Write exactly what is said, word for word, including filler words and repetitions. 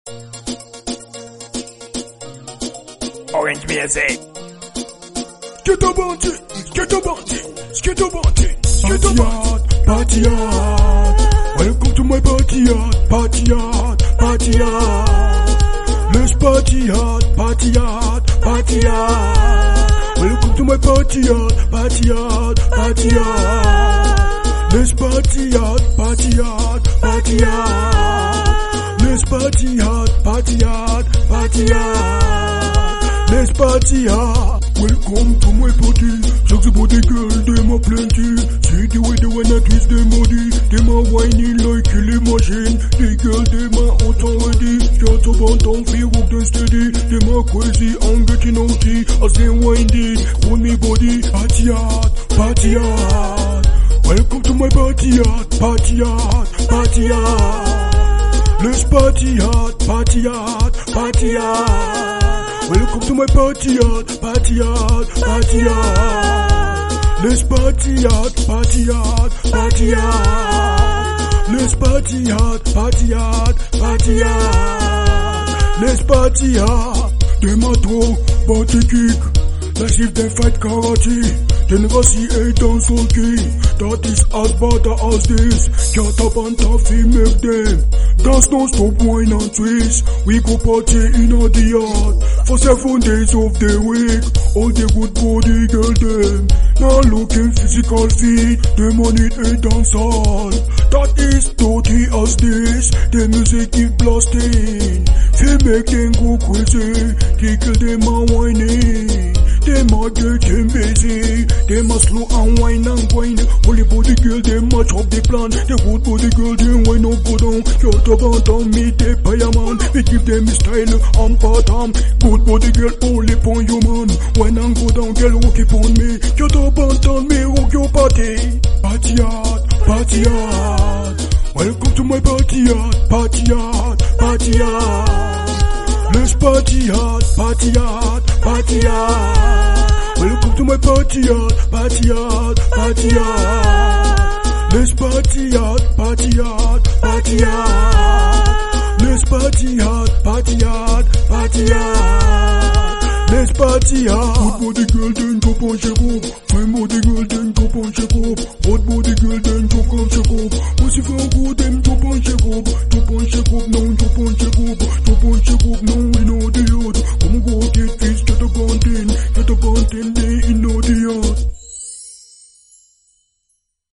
Orange music. Skittle bounty, skittle bounty, skittle bounty, skittle bounty. Party hard, welcome to my party hard, party hard, party hard. Let's party hard, party hard, party hard. Welcome to my party hard, party hard, party hard. Let's party hard, party hard, party hard. Let's party hard, party hard, party hard. Let's party hard. Welcome to my party. Sexy body girl, them a plenty. See the way they wanna twist them body. Them a whining like killing machine. The girl, them a out already. Shut up and down, feel walk them steady. Them a crazy and getting naughty. As they winding, hold me body. Party hard, party hard. Welcome to my party hard, party hard, party hard. Let's party hard, party hard, party hard. Welcome to my party hard, party hard, party hard. Let's party hard, party hard, party hard. Let's party hard, party hard, party hard. Let's party hard. Them a throw body kick, as if they fight karate. They never see a dance okay. That is as bad as this. Cat up and taffy make them dance non-stop, wine and twist. We go party in a the yard for seven days of the week. All the good body girl them now looking physical fit. Them on it a dance hall that is dirty as this. The music is blasting, they make them go crazy. Tickle them and whining. Them a getting busy. Them a slow and wine and grind. Holy body girl, them a chop the plan. The good body girl, them wine up go down. Shut up and down, meet the fireman. We give them style and pattern. Good body girl, only pon you man. Wine and go down, girl, walk it on me. Shut up and down, me rock your party. Party hard, party hard. Welcome to my party hard, party hard, party hard. Let's party hard, party hard, party hard. Welcome to my party hard, party hard, party hard. Let's party hard, party hard, party hard. Let's party hard, party hard, party hard. Let's party hard. Good body girl, then drop on shake up. Fine body girl, then drop on shake up. Hot body girl, then drop on shake up. Pussy feel good, then drop on shake up.